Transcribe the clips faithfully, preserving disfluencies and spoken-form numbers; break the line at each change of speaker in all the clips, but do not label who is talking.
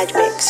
Raj Mix.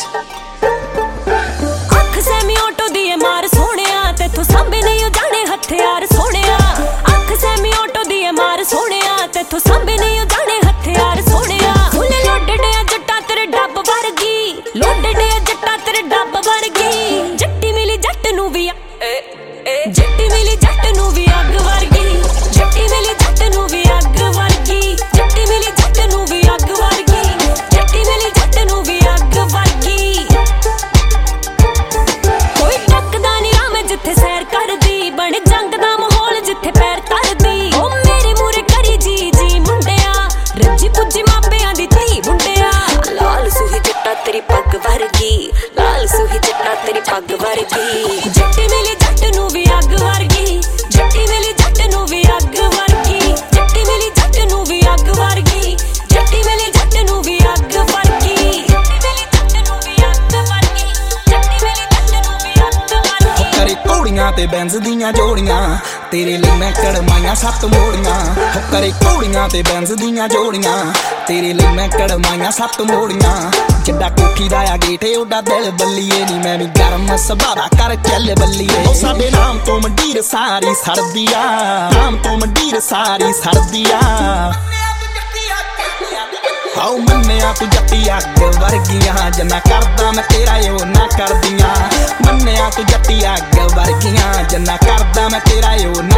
अख सैमी ऑटो दिए मार सोहणिया तेथों सांभे नहीं जाने हथियार सोहणिया। अख सैमी ऑटो दिए मार सोहणिया तेथों सांभे नहीं जाने हथियार सोहणिया। फुल लोडडे जट्टा तेरे डब वर्गी, लोडडे जट्टा तेरे डब वर्गी। जट्टी मिली जट नूं वी जट्टी मिली जट नूं वी अग वर्गी। जट्टी मिली जट नूं वी अग वर्गी। जट्टी मिली जट नूं वी अग वर्गी। जट्टी मिली जट नूं वी अग वर्गी। कोई टकदा नहीं आ मैं जिथे सैर करदी, बने जंग दा माहौल जिथे पैर तरदी। ओ मेरे मूरे करी जी जी मुंडिया, रज्जी पुज्जी मापियां दी धी मुंडिया। लाल सूही जट्टा तेरी पग वर्गी, लाल सूही जट्टा तेरी पग वर्गी। जट्टी मिली जट नूं वी अग वर्गी। जट्टी मिली जट नूं वी अग वर्गी। जट्टी मिली जट नूं वी अग वर्गी। जट्टी मिली जट नूं वी अग वर्गी। जट्टी मिली जट नूं वी अग वर्गी। जट्टी मिली जट नूं वी अग वर्गी।
करे घोड़ियां ते बैंज दियां जोड़ियां, तेरे लिए मैं कड़माइयां सत्त मोड़ियां। हो करे घोड़ियां ते बैंज दियां जोड़ियां, तेरे लिए मैं कड़माइयां सत्त मोड़ियां। जिड्डा कोठी दा आ गेट ओडा दिल बल्लीए नी, मैं भी गरम सभारा कर चल बल्लीए। ओ साडे नाम तो मंडीर सारी सरदिया, नाम तो मंडीर सारी सरदिया। आओ मन्निया तू जट्टी अग वर्गियां, जन्ना करदा मैं तेरा यो ना करदियां। मन्निया तू जट्टी अग वर्गियां, जन्ना करदा मैं तेरा यो ना